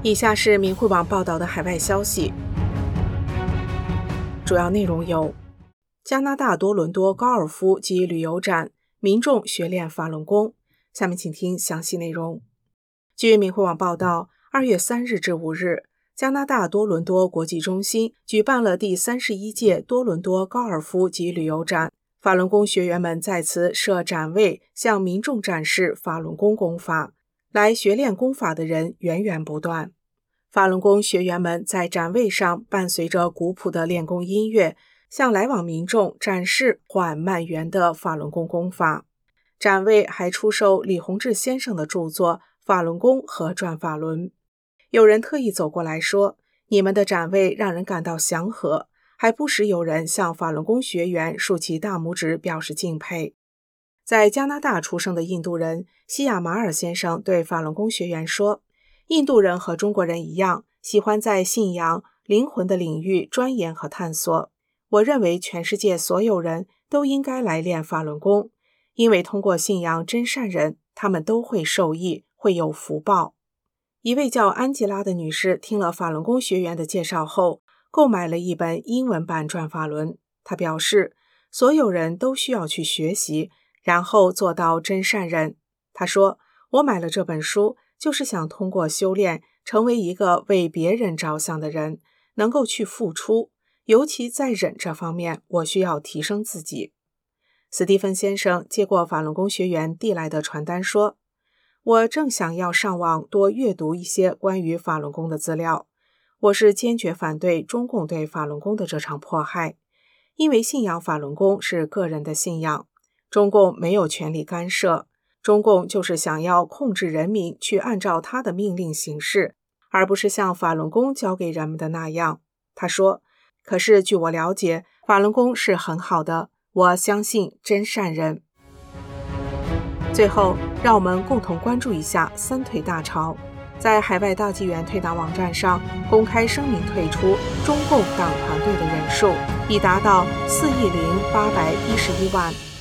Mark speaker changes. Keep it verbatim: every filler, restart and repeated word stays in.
Speaker 1: 以下是明慧网报道的海外消息，主要内容有：加拿大多伦多高尔夫及旅游展，民众学练法轮功。下面请听详细内容。据明慧网报道，二月三日至五日，加拿大多伦多国际中心举办了第三十一届多伦多高尔夫及旅游展，法轮功学员们在此设展位，向民众展示法轮功功法。来学练功法的人源源不断。法轮功学员们在展位上伴随着古朴的练功音乐，向来往民众展示缓慢圆的法轮功功法。展位还出售李洪志先生的著作《法轮功和转法轮》。有人特意走过来说，你们的展位让人感到祥和，还不时有人向法轮功学员竖起大拇指表示敬佩。在加拿大出生的印度人西亚马尔先生对法轮功学员说，印度人和中国人一样，喜欢在信仰、灵魂的领域钻研和探索。我认为全世界所有人都应该来练法轮功，因为通过信仰真善人，他们都会受益，会有福报。一位叫安吉拉的女士听了法轮功学员的介绍后，购买了一本英文版转法轮。她表示，所有人都需要去学习，然后做到真善人。她说，我买了这本书，就是想通过修炼成为一个为别人着想的人，能够去付出，尤其在忍这方面，我需要提升自己。斯蒂芬先生接过法轮功学员递来的传单说，我正想要上网多阅读一些关于法轮功的资料。我是坚决反对中共对法轮功的这场迫害，因为信仰法轮功是个人的信仰，中共没有权利干涉。中共就是想要控制人民去按照他的命令行事，而不是像法轮功教给人们的那样。他说，可是据我了解，法轮功是很好的，我相信真善人。最后，让我们共同关注一下三退大潮。在海外大纪元退党网站上公开声明退出中共党团队的人数已达到四亿零八百一十一万。